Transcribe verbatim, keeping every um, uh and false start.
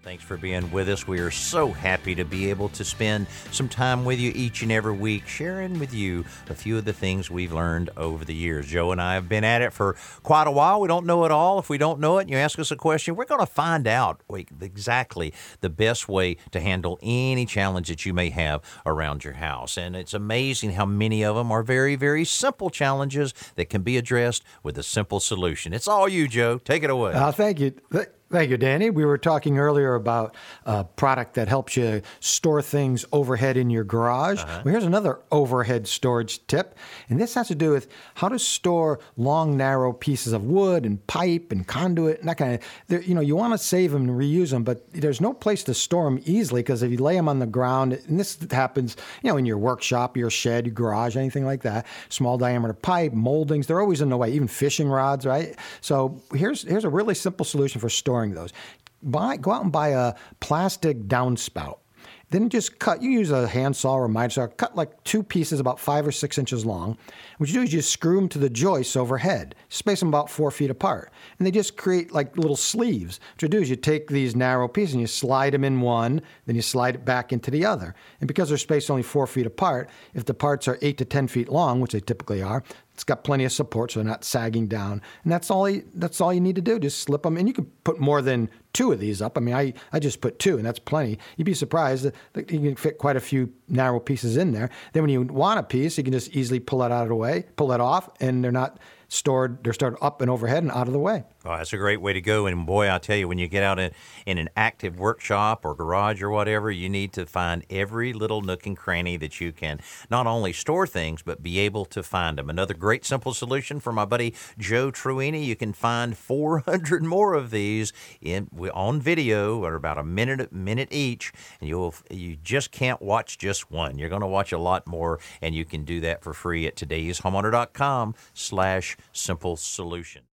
Thanks for being with us. We are so happy to be able to spend some time with you each and every week, sharing with you a few of the things we've learned over the years. Joe and I have been at it for quite a while. We don't know it all. If we don't know it and you ask us a question, we're going to find out exactly the best way to handle any challenge that you may have around your house. And it's amazing how many of them are very, very simple challenges that can be addressed with a simple solution. It's all you, Joe. Take it away. Uh, thank you. Th- Thank you, Danny. We were talking earlier about a product that helps you store things overhead in your garage. Uh-huh. Well, here's another overhead storage tip, and this has to do with how to store long, narrow pieces of wood and pipe and conduit and that kind of. There, you know, you want to save them and reuse them, but there's no place to store them easily because if you lay them on the ground, and this happens, you know, in your workshop, your shed, your garage, anything like that, small diameter pipe, moldings, they're always in the way. Even fishing rods, right? So here's here's a really simple solution for storing those. Buy, go out and buy a plastic downspout. Then just cut, you use a handsaw or a miter saw, cut like two pieces about five or six inches long. What you do is you screw them to the joists overhead, space them about four feet apart. And they just create like little sleeves. What you do is you take these narrow pieces and you slide them in one, then you slide it back into the other. And because they're spaced only four feet apart, if the parts are eight to ten feet long, which they typically are, it's got plenty of support so they're not sagging down. And that's all you, that's all you need to do. Just slip them. And you can put more than two of these up. I mean, I, I just put two, and that's plenty. You'd be surprised that you can fit quite a few narrow pieces in there. Then when you want a piece, you can just easily pull it out of the way, pull it off, and they're not stored, they're stored up and overhead and out of the way. Oh, that's a great way to go. And boy, I'll tell you, when you get out in, in an active workshop or garage or whatever, you need to find every little nook and cranny that you can not only store things, but be able to find them. Another great simple solution for my buddy Joe Truini. You can find four hundred more of these in on video, or about a minute minute each, and you'll you just can't watch just one. You're going to watch a lot more, and you can do that for free at todayshomeowner dot com slash simple solution.